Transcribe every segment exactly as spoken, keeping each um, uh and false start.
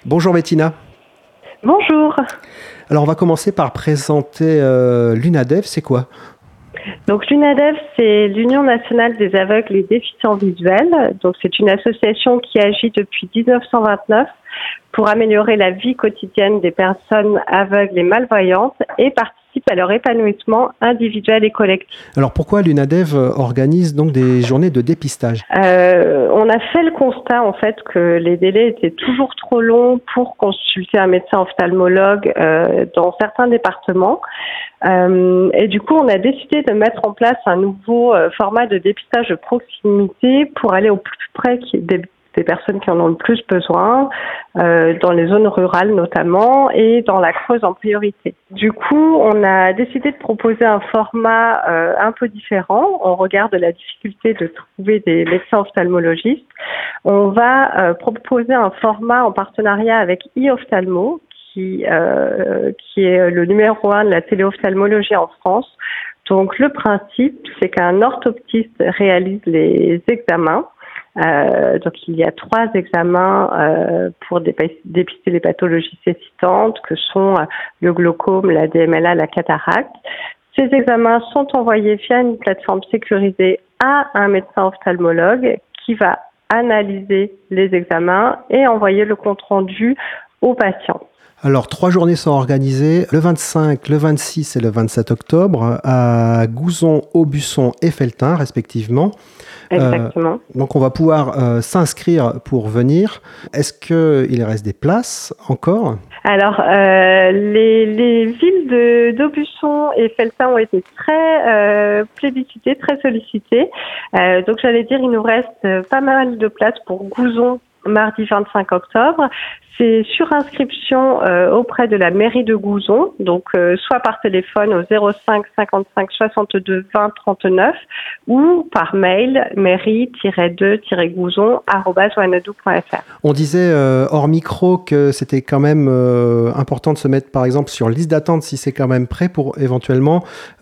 Bonjour Bettina. Bonjour. Alors on va commencer par présenter euh, l'UNADEV, c'est quoi? Donc l'UNADEV, c'est l'Union nationale des aveugles et déficients visuels. Donc c'est une association qui agit depuis dix-neuf cent vingt-neuf pour améliorer la vie quotidienne des personnes aveugles et malvoyantes et participe à leur épanouissement individuel et collectif. Alors pourquoi l'UNADEV organise donc des journées de dépistage? euh, On a fait le constat en fait que les délais étaient toujours trop longs pour consulter un médecin ophtalmologue euh, dans certains départements. Euh, et du coup, on a décidé de mettre en place un nouveau euh, format de dépistage de proximité pour aller au plus près des, des personnes qui en ont le plus besoin, euh, dans les zones rurales notamment, et dans la Creuse en priorité. Du coup, on a décidé de proposer un format euh, un peu différent. On regarde la difficulté de trouver des médecins ophtalmologistes. On va euh, proposer un format en partenariat avec e-Ophtalmo, Qui, euh, qui est le numéro un de la téléophtalmologie en France. Donc le principe, c'est qu'un orthoptiste réalise les examens. Euh, donc il y a trois examens euh, pour dépister les pathologies cécitantes, que sont le glaucome, la D M L A, la cataracte. Ces examens sont envoyés via une plateforme sécurisée à un médecin ophtalmologue qui va analyser les examens et envoyer le compte-rendu au patient. Alors, trois journées sont organisées le vingt-cinq, le vingt-six et le vingt-sept octobre à Gouzon, Aubusson et Felletin, respectivement. Exactement. Euh, donc, on va pouvoir euh, s'inscrire pour venir. Est-ce qu'il reste des places encore ? Alors, euh, les, les villes de, d'Aubusson et Felletin ont été très euh, plébiscitées, très sollicitées. Euh, donc, j'allais dire, il nous reste pas mal de places pour Gouzon, mardi vingt-cinq octobre. C'est sur inscription euh, auprès de la mairie de Gouzon, donc euh, soit par téléphone au zéro cinq cinquante-cinq soixante-deux vingt trente-neuf ou par mail mairie tiret deux tiret gouzon arobase wanadoo point f r. On disait euh, hors micro que c'était quand même euh, important de se mettre par exemple sur liste d'attente si c'est quand même prêt pour éventuellement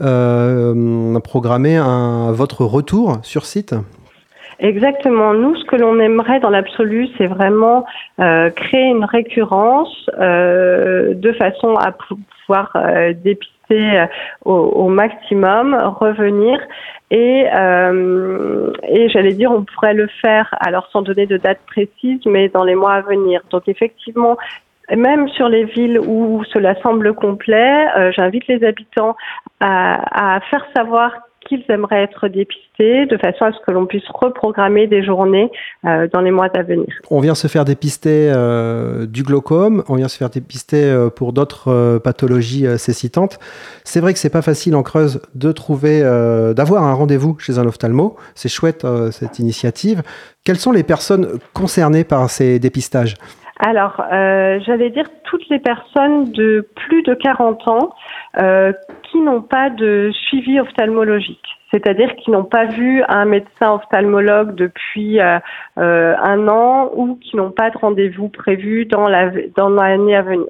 euh, programmer un, votre retour sur site. Exactement. Nous, ce que l'on aimerait dans l'absolu, c'est vraiment euh, créer une récurrence euh, de façon à pouvoir euh, dépister euh, au, au maximum, revenir et, euh, et j'allais dire, on pourrait le faire, alors sans donner de date précise, mais dans les mois à venir. Donc effectivement, même sur les villes où cela semble complet, euh, j'invite les habitants à, à faire savoir qu'ils aimeraient être dépistés, de façon à ce que l'on puisse reprogrammer des journées euh, dans les mois à venir. On vient se faire dépister euh, du glaucome, on vient se faire dépister euh, pour d'autres euh, pathologies euh, cécitantes. C'est vrai que c'est pas facile en Creuse de trouver, euh, d'avoir un rendez-vous chez un ophtalmo. C'est chouette euh, cette initiative. Quelles sont les personnes concernées par ces dépistages ? Alors, euh, j'allais dire toutes les personnes de plus de quarante ans euh, qui n'ont pas de suivi ophtalmologique, c'est-à-dire qui n'ont pas vu un médecin ophtalmologue depuis euh, euh, un an ou qui n'ont pas de rendez-vous prévu dans, la, dans l'année à venir.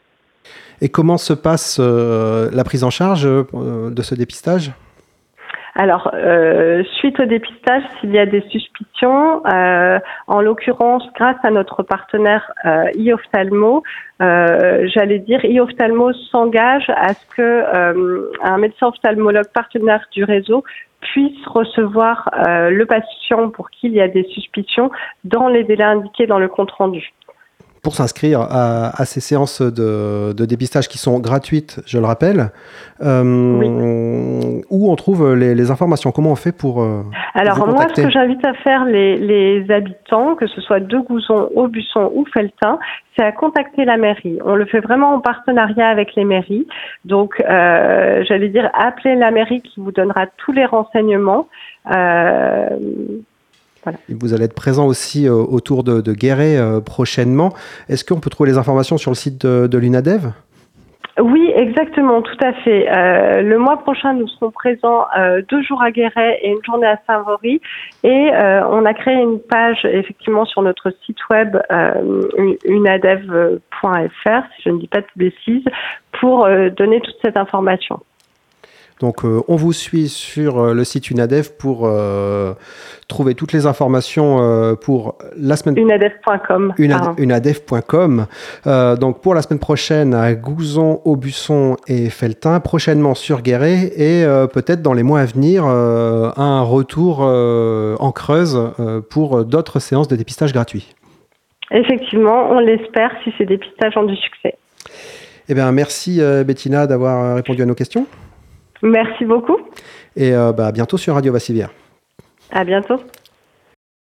Et comment se passe euh, la prise en charge euh, de ce dépistage ? Alors, euh, suite au dépistage, s'il y a des suspicions, euh, en l'occurrence, grâce à notre partenaire euh, e-Ophtalmo, euh, j'allais dire, e-Ophtalmo s'engage à ce que euh, un médecin ophtalmologue partenaire du réseau puisse recevoir euh, le patient pour qui il y a des suspicions dans les délais indiqués dans le compte-rendu. Pour s'inscrire à, à ces séances de, de dépistage qui sont gratuites, je le rappelle, euh, oui. Où on trouve les, les informations? Comment on fait pour euh, Alors moi, ce que j'invite à faire les, les habitants, que ce soit de Gouzon, Aubusson ou Felletin, c'est à contacter la mairie. On le fait vraiment en partenariat avec les mairies. Donc, euh, j'allais dire, appelez la mairie qui vous donnera tous les renseignements. Euh, Voilà. Vous allez être présent aussi euh, autour de, de Guéret euh, prochainement. Est-ce qu'on peut trouver les informations sur le site de, de l'UNADEV ? Oui, exactement, tout à fait. Euh, le mois prochain, nous serons présents euh, deux jours à Guéret et une journée à Saint-Vaury. Et euh, on a créé une page, effectivement, sur notre site web euh, unadev point f r, si je ne dis pas de bêtises, pour euh, donner toute cette information. Donc, euh, on vous suit sur euh, le site Unadev pour euh, trouver toutes les informations euh, pour la semaine... unadev point com. Unade- unadev point com. Euh, donc, pour la semaine prochaine, à Gouzon, Aubusson et Felletin, prochainement sur Guéret, et euh, peut-être dans les mois à venir, euh, un retour euh, en Creuse euh, pour d'autres séances de dépistage gratuit. Effectivement, on l'espère si ces dépistages ont du succès. Eh bien, merci euh, Bettina d'avoir répondu à nos questions. Merci beaucoup. Et euh, bah, à bientôt sur Radio Vassivière. À bientôt.